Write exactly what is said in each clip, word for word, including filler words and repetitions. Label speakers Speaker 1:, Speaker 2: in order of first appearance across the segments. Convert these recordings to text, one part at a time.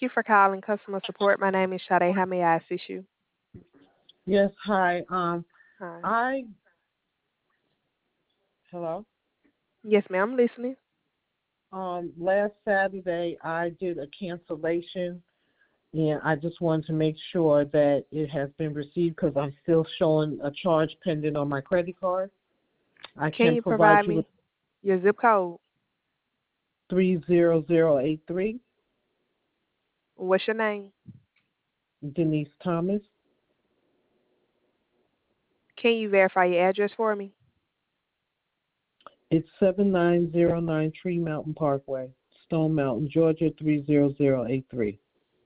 Speaker 1: you for calling customer support. My name is Sade. How may I assist you?
Speaker 2: Yes, hi. Um,
Speaker 1: Hi.
Speaker 2: I hello.
Speaker 1: Yes, ma'am. I'm listening.
Speaker 2: Um, last Saturday I did a cancellation, and I just wanted to make sure that it has been received because I'm still showing a charge pending on my credit card. I
Speaker 1: Can
Speaker 2: can
Speaker 1: you
Speaker 2: provide
Speaker 1: provide
Speaker 2: you with
Speaker 1: me your zip code?
Speaker 2: three zero zero eight three,
Speaker 1: What's your name?
Speaker 2: Denise Thomas.
Speaker 1: Can you verify your address for me?
Speaker 2: It's seven nine zero nine Tree Mountain Parkway, Stone Mountain, Georgia three zero zero eight three.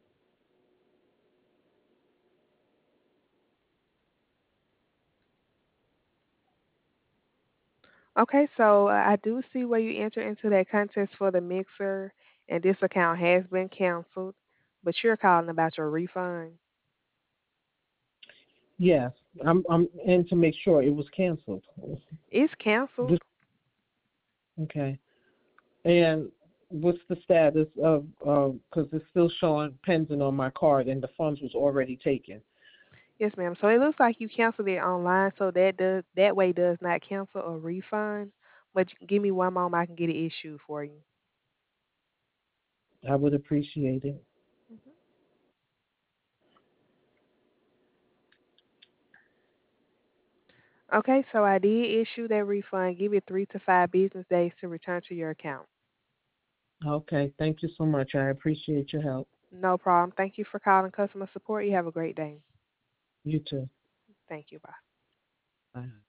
Speaker 1: Okay, so uh, I do see where you enter into that contest for the mixer, and this account has been canceled, but you're calling about your refund.
Speaker 2: Yes, I'm I'm in to make sure it was canceled.
Speaker 1: It's canceled.
Speaker 2: This okay. And what's the status of, because it's still showing pending on my card and the funds was already taken.
Speaker 1: Yes, ma'am. So it looks like you canceled it online, so that does that way does not cancel a refund. But you- give me one moment, I can get it issued for you.
Speaker 2: I would appreciate it.
Speaker 1: Mhm. Okay, so I did issue that refund. Give it three to five business days to return to your account.
Speaker 2: Okay, thank you so much. I appreciate your help.
Speaker 1: No problem. Thank you for calling customer support. You have a great day.
Speaker 2: You too.
Speaker 1: Thank you. Bye.
Speaker 2: Bye.